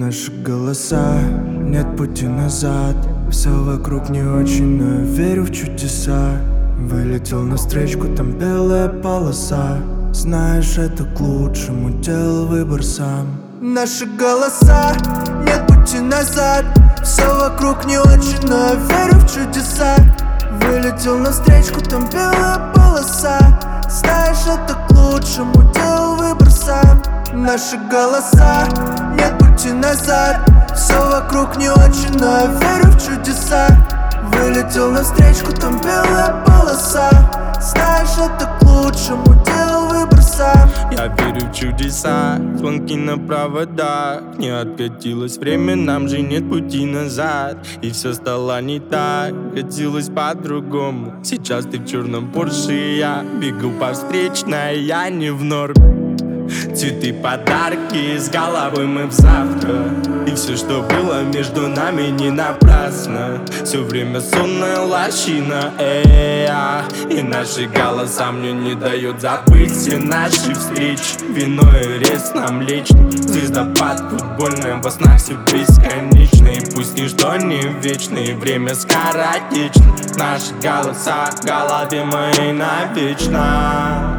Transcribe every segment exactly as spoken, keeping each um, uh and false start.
Наши голоса, нет пути назад. Все вокруг не очень, но я верю в чудеса. Вылетел на встречку, там белая полоса. Знаешь, это к лучшему, делал выбор сам. Наши голоса, нет пути назад. Все вокруг не очень, но я верю в чудеса. Вылетел на встречку, там белая полоса. Знаешь, это к лучшему, делал выбор сам. Наши голоса, нет пути назад. Все вокруг не очень, но я верю в чудеса. Вылетел на встречку, там белая полоса. Знаешь, это к лучшему, делал выбор сам. Я верю в чудеса, звонки на проводах. Не откатилось время, нам же нет пути назад. И все стало не так, хотелось по-другому. Сейчас ты в черном Порше, я бегу по встречной, я не в норме. Цветы, подарки, с головы мы в завтра. И все, что было между нами, не напрасно. Все время сонная лощина, э-я. И наши голоса мне не дают забыть все наши встречи. Вино и рез нам лично. Звездопад футбольный, во снах все бесконечно. И пусть ничто не вечно, и время скоротечно. Наши голоса в голове моей навечно.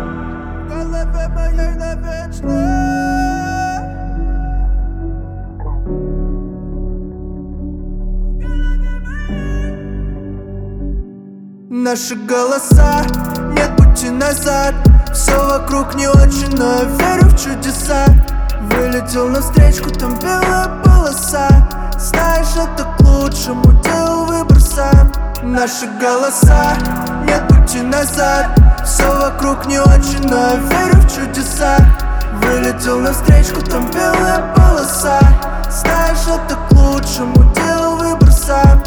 Наши голоса, нет пути назад. Все вокруг не очень, но я верю в чудеса. Вылетел на встречку, там белая полоса. Знаешь, это к лучшему, делал выбор сам. Наши голоса, нет пути назад. Все вокруг не очень, но я верю в чудеса. Вылетел на встречку, там белая полоса. Знаешь, это к лучшему, делал выбор сам.